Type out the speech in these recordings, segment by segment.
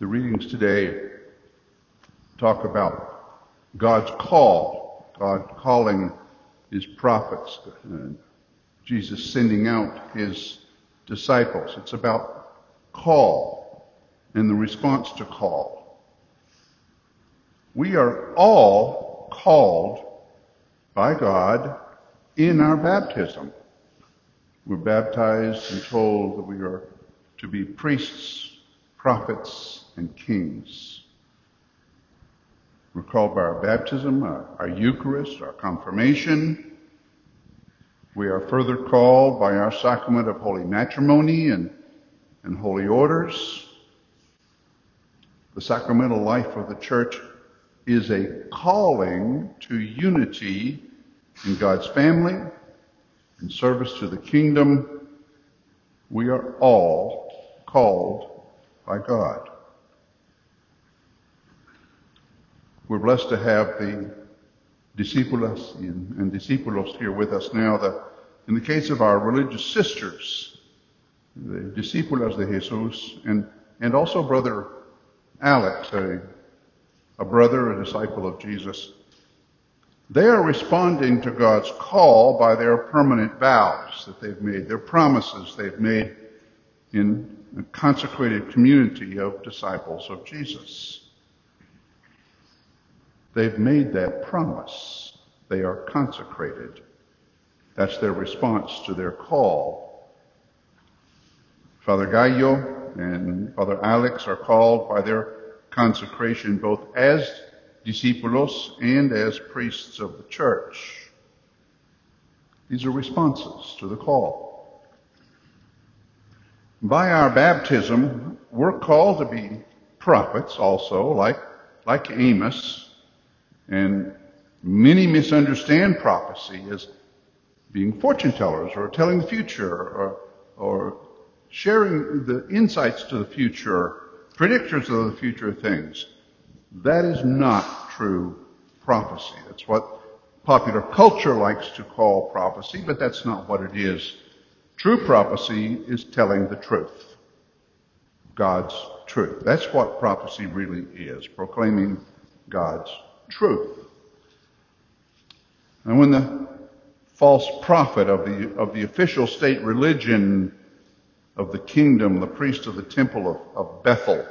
The readings today talk about God's call, God calling his prophets, Jesus sending out his disciples. It's about call and the response to call. We are all called by God in our baptism. We're baptized and told that we are to be priests, prophets, and kings. We're called by our baptism, our Eucharist, our confirmation. We are further called by our sacrament of holy matrimony and holy orders. The sacramental life of the Church is a calling to unity in God's family, in service to the kingdom. We are all called by God. We're blessed to have the discípulas and discípulos here with us now. In the case of our religious sisters, the discípulas de Jesús, and also Brother Alex, a brother, a disciple of Jesus, they are responding to God's call by their permanent vows that they've made, their promises they've made in a consecrated community of disciples of Jesus. They've made that promise. They are consecrated. That's their response to their call. Father Gallo and Father Alex are called by their consecration both as discípulos and as priests of the Church. These are responses to the call. By our baptism, we're called to be prophets also, like Amos, and many misunderstand prophecy as being fortune tellers or telling the future or sharing the insights to the future, predictors of the future things. That is not true prophecy. That's what popular culture likes to call prophecy, but that's not what it is. True prophecy is telling the truth, God's truth. That's what prophecy really is, proclaiming God's truth. And when the false prophet of the official state religion of the kingdom, the priest of the temple of Bethel,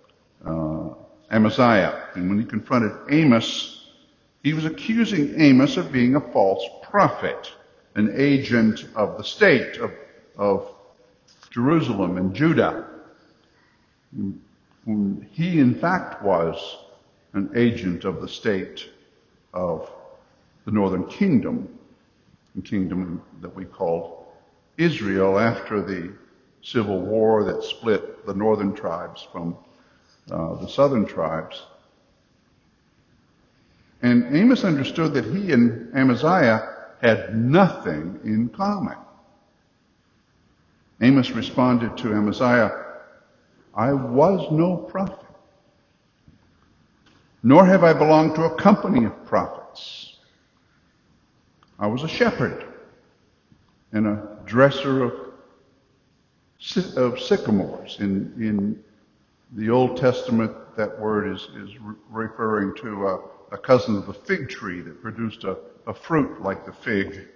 Amaziah, and when he confronted Amos, he was accusing Amos of being a false prophet, an agent of the state of Jerusalem and Judah. He, in fact, was an agent of the state of the northern kingdom, the kingdom that we called Israel after the civil war that split the northern tribes from the southern tribes. And Amos understood that he and Amaziah had nothing in common. Amos responded to Amaziah, "I was no prophet, nor have I belonged to a company of prophets. I was a shepherd and a dresser of sycamores." In the Old Testament, that word is referring to a cousin of the fig tree that produced a fruit like the fig.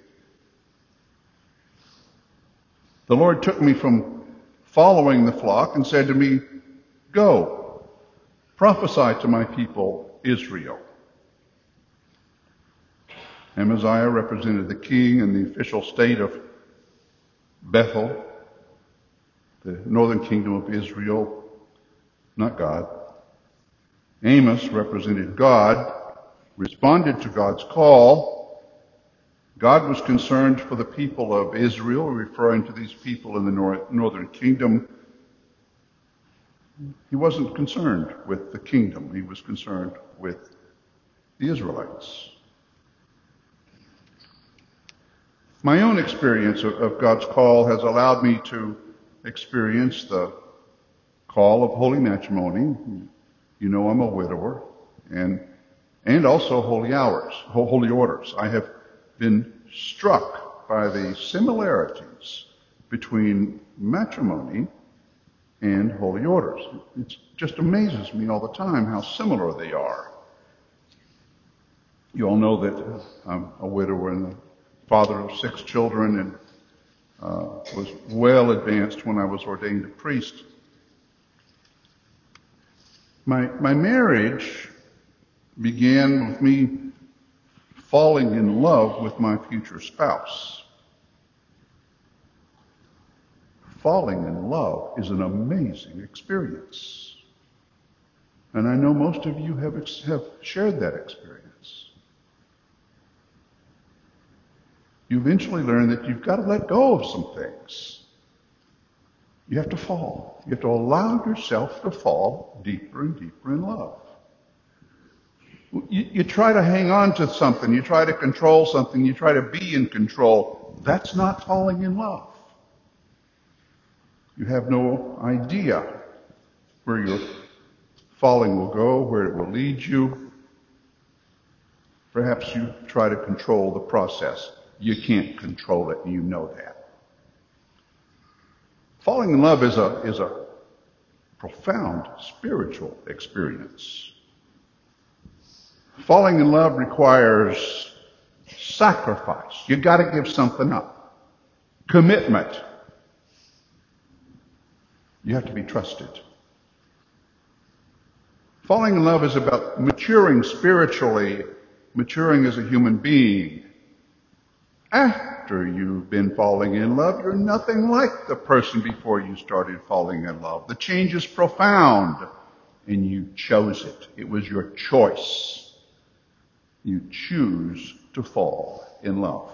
The Lord took me from following the flock and said to me, "Go, prophesy to my people Israel." Amaziah represented the king and the official state of Bethel, the northern kingdom of Israel, not God. Amos represented God, responded to God's call. God was concerned for the people of Israel, referring to these people in the northern kingdom. He wasn't concerned with the kingdom. He was concerned with the Israelites. My own experience of God's call has allowed me to experience the call of holy matrimony. You know I'm a widower, and also holy orders. I have been struck by the similarities between matrimony and holy orders. It just amazes me all the time how similar they are. You all know that I'm a widower and the father of 6 children, and was well advanced when I was ordained a priest. My marriage began with me falling in love with my future spouse. Falling in love is an amazing experience. And I know most of you have shared that experience. You eventually learn that you've got to let go of some things. You have to fall. You have to allow yourself to fall deeper and deeper in love. You try to hang on to something. You try to control something. You try to be in control. That's not falling in love. You have no idea where your falling will go, where it will lead you. Perhaps you try to control the process. You can't control it, and you know that. Falling in love is a profound spiritual experience. Falling in love requires sacrifice. You got to give something up. Commitment. You have to be trusted. Falling in love is about maturing spiritually, maturing as a human being. After you've been falling in love, you're nothing like the person before you started falling in love. The change is profound, and you chose it. It was your choice. You choose to fall in love.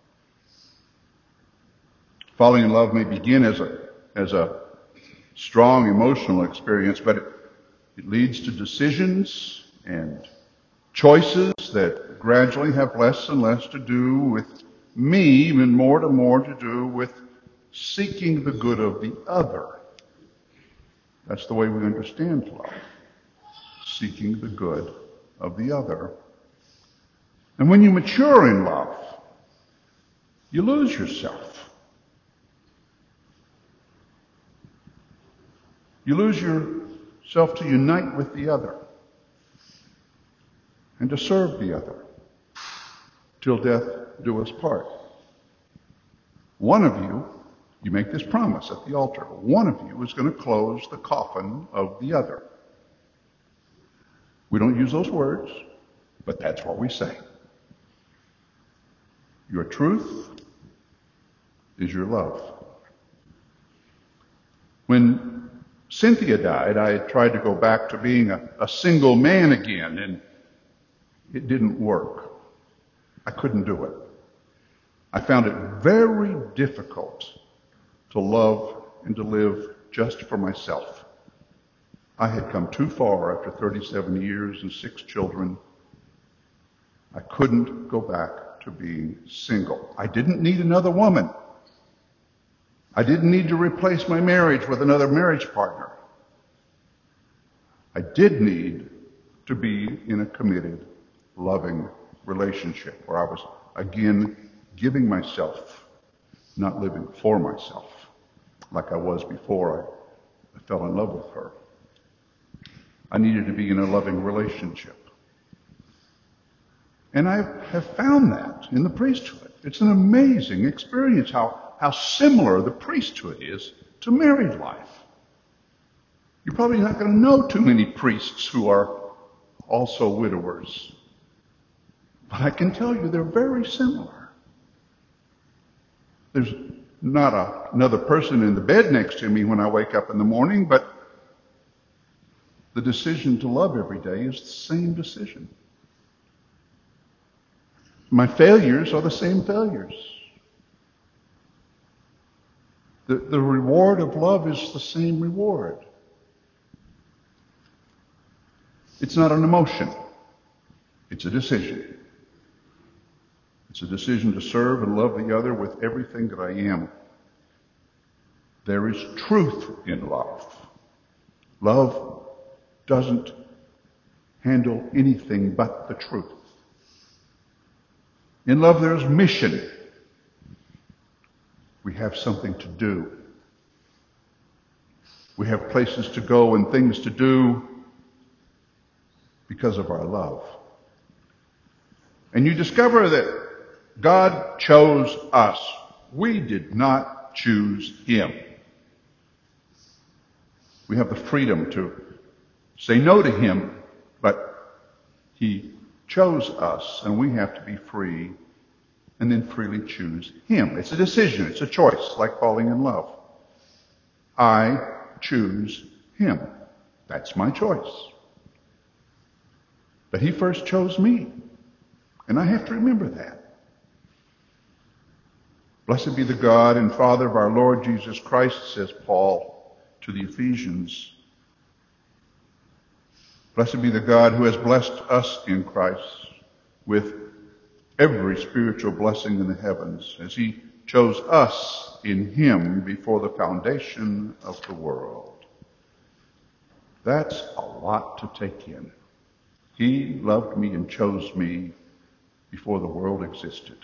Falling in love may begin as a strong emotional experience, but it leads to decisions and choices that gradually have less and less to do with me and more to do with seeking the good of the other. That's the way we understand love. Seeking the good of the other. And when you mature in love, you lose yourself. You lose yourself to unite with the other and to serve the other till death do us part. One of you make this promise at the altar, one of you is going to close the coffin of the other. We don't use those words, but that's what we say. Your truth is your love. When Cynthia died, I tried to go back to being a single man again, and it didn't work. I couldn't do it. I found it very difficult to love and to live just for myself. I had come too far after 37 years and 6 children. I couldn't go back to being single. I didn't need another woman. I didn't need to replace my marriage with another marriage partner. I did need to be in a committed, loving relationship where I was, again, giving myself, not living for myself, like I was before I fell in love with her. I needed to be in a loving relationship. And I have found that in the priesthood. It's an amazing experience how similar the priesthood is to married life. You're probably not going to know too many priests who are also widowers. But I can tell you they're very similar. There's not another person in the bed next to me when I wake up in the morning, but the decision to love every day is the same decision. My failures are the same failures. The reward of love is the same reward. It's not an emotion. It's a decision. It's a decision to serve and love the other with everything that I am. There is truth in love. Love doesn't handle anything but the truth. In love, there's mission. We have something to do. We have places to go and things to do because of our love. And you discover that God chose us. We did not choose him. We have the freedom to say no to him, but he chose us, and we have to be free and then freely choose him. It's a decision. It's a choice, like falling in love. I choose him. That's my choice. But he first chose me, and I have to remember that. Blessed be the God and Father of our Lord Jesus Christ, says Paul to the Ephesians. Blessed be the God who has blessed us in Christ with every spiritual blessing in the heavens, as he chose us in him before the foundation of the world. That's a lot to take in. He loved me and chose me before the world existed.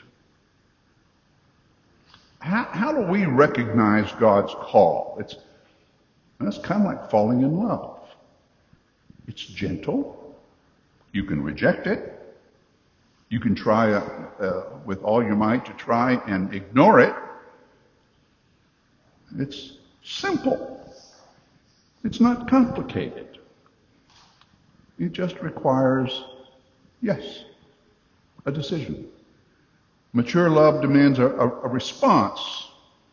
How do we recognize God's call? That's kind of like falling in love. It's gentle. You can reject it. You can try with all your might to try and ignore it. It's simple. It's not complicated. It just requires, yes, a decision. Mature love demands a response.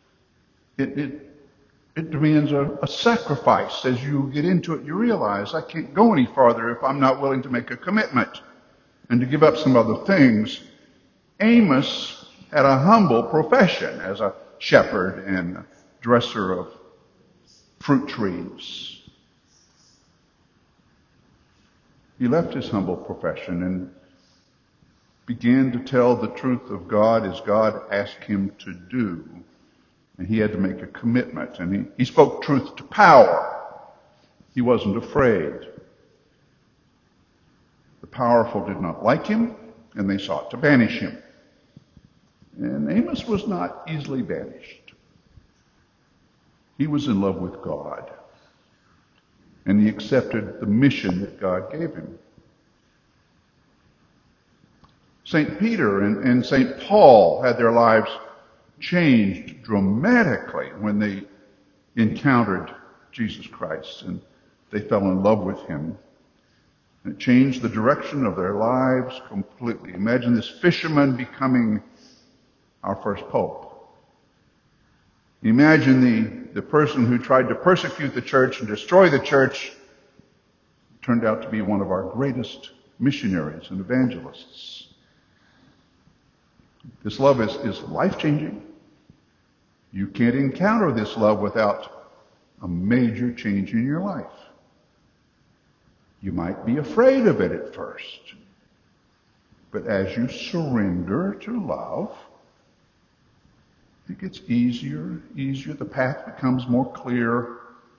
It demands a sacrifice. As you get into it, you realize I can't go any farther if I'm not willing to make a commitment and to give up some other things. Amos had a humble profession as a shepherd and dresser of fruit trees. He left his humble profession and began to tell the truth of God as God asked him to do. And he had to make a commitment. And he spoke truth to power. He wasn't afraid. The powerful did not like him, and they sought to banish him. And Amos was not easily banished. He was in love with God. And he accepted the mission that God gave him. St. Peter and St. Paul had their lives changed dramatically when they encountered Jesus Christ and they fell in love with him. It changed the direction of their lives completely. Imagine this fisherman becoming our first pope. Imagine the person who tried to persecute the church and destroy the church turned out to be one of our greatest missionaries and evangelists. This love is life-changing. You can't encounter this love without a major change in your life. You might be afraid of it at first, but as you surrender to love, it gets easier. The path becomes more clear.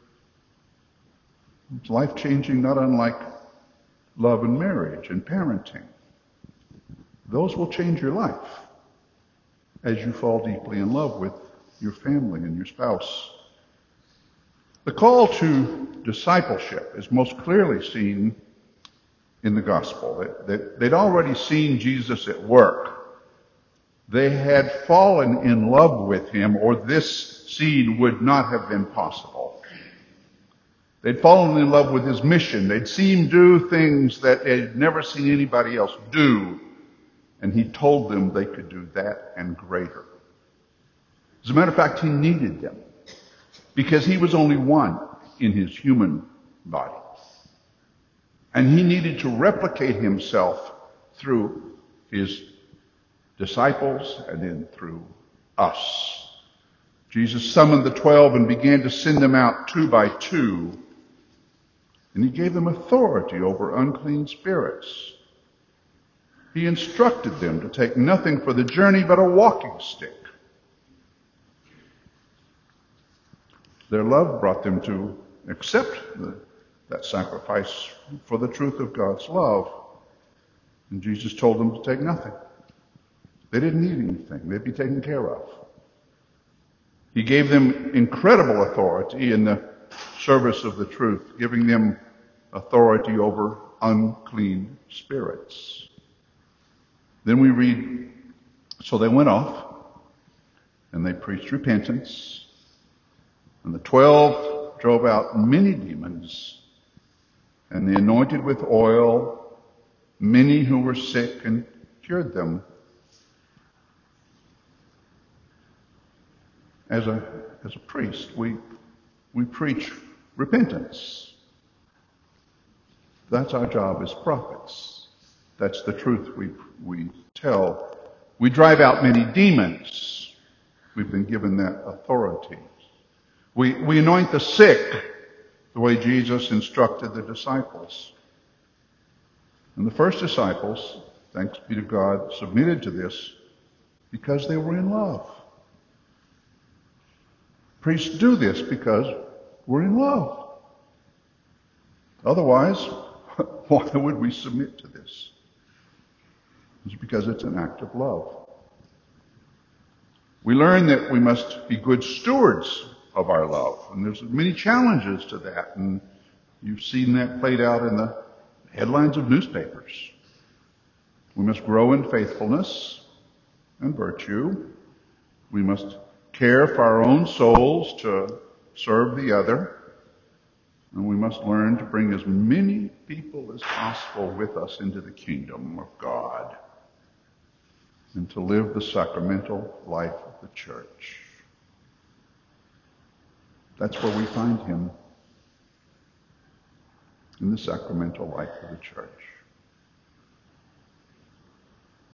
It's life-changing, not unlike love and marriage and parenting. Those will change your life as you fall deeply in love with your family and your spouse. The call to discipleship is most clearly seen in the gospel. They'd already seen Jesus at work. They had fallen in love with him, or this seed would not have been possible. They'd fallen in love with his mission. They'd seen him do things that they'd never seen anybody else do. And he told them they could do that and greater. As a matter of fact, he needed them because he was only one in his human body. And he needed to replicate himself through his disciples and then through us. Jesus summoned the 12 and began to send them out 2 by 2. And he gave them authority over unclean spirits. He instructed them to take nothing for the journey but a walking stick. Their love brought them to accept that sacrifice for the truth of God's love. And Jesus told them to take nothing. They didn't need anything. They'd be taken care of. He gave them incredible authority in the service of the truth, giving them authority over unclean spirits. Then we read, so they went off and they preached repentance, and the 12 drove out many demons, and they anointed with oil many who were sick and cured them. As a priest, we preach repentance. That's our job as prophets. That's the truth we tell. We drive out many demons. We've been given that authority. We anoint the sick the way Jesus instructed the disciples. And the first disciples, thanks be to God, submitted to this because they were in love. Priests do this because we're in love. Otherwise, why would we submit to this? It's because it's an act of love. We learn that we must be good stewards of our love. And there's many challenges to that. And you've seen that played out in the headlines of newspapers. We must grow in faithfulness and virtue. We must care for our own souls to serve the other. And we must learn to bring as many people as possible with us into the kingdom of God and to live the sacramental life of the church. That's where we find him, in the sacramental life of the church.